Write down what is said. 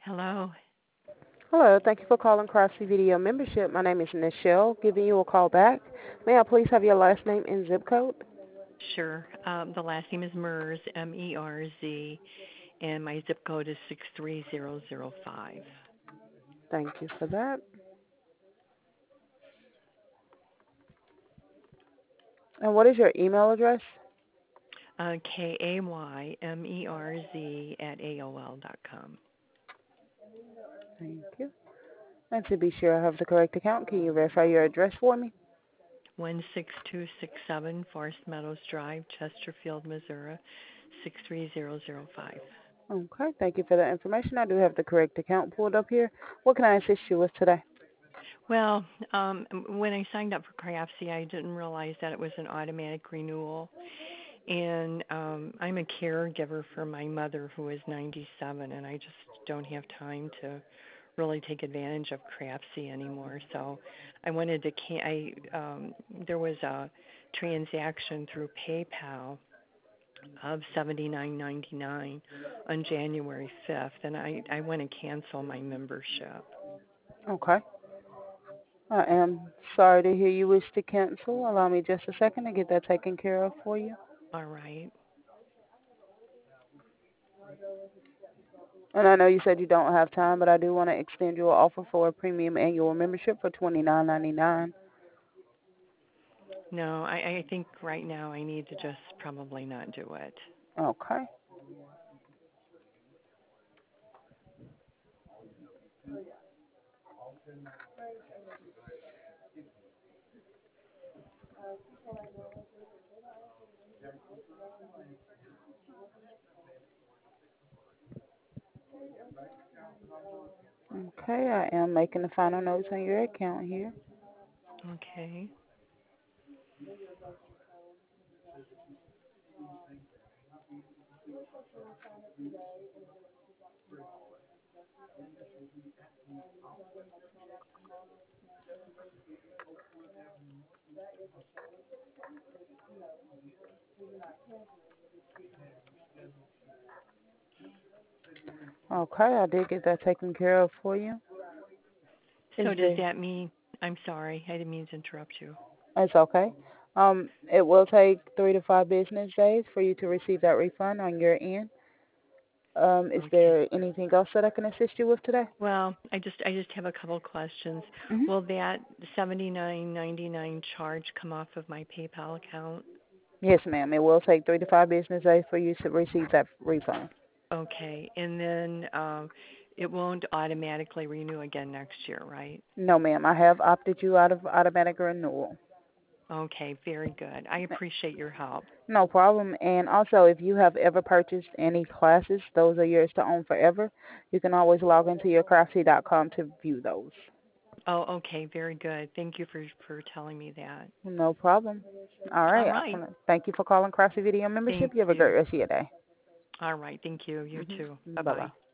Hello. Hello, thank you for calling Craftsy Video Membership. My name is Nichelle, giving you a call back. May I please have your last name and zip code? Sure. The last name is Merz, Merz, and my zip code is 63005. Thank you for that. And what is your email address? KAYMERZ@AOL.com. Thank you. And to be sure I have the correct account, can you verify your address for me? 16267 Forest Meadows Drive, Chesterfield, Missouri, 63005. Okay, thank you for that information. I do have the correct account pulled up here. What can I assist you with today? Well, when I signed up for Craftsy, I didn't realize that it was an automatic renewal. And I'm a caregiver for my mother who is 97, and I just don't have time to really take advantage of Craftsy anymore. So I wanted to there was a transaction through PayPal of $79.99 on January 5th, and I want to cancel my membership. Okay. I am sorry to hear you wish to cancel. Allow me just a second to get that taken care of for you. All right. And I know you said you don't have time, but I do want to extend you an offer for a premium annual membership for $29.99. No, I think right now I need to just probably not do it. Okay. Okay, I am making the final notes on your account here. Okay. Okay, I did get that taken care of for you. Is So does there? that mean, I'm sorry, I didn't mean to interrupt you. It's okay. It will take 3 to 5 business days for you to receive that refund on your end. Is Okay. there anything else that I can assist you with today? Well, I just have a couple questions. Hmm. Will that 79.99 charge come off of my PayPal account? Yes, ma'am. It will take 3 to 5 business days for you to receive that refund. Okay. And then it won't automatically renew again next year, right? No, ma'am. I have opted you out of automatic renewal. Okay, very good. I appreciate your help. No problem. And also, if you have ever purchased any classes, those are yours to own forever. You can always log into yourcraftsy.com to view those. Oh, okay, very good. Thank you for telling me that. No problem. All All right. right. Thank you for calling Craftsy Video Membership. Thank You have a great you. rest of your day. All right. Thank you. You too. Bye bye. Bye-bye.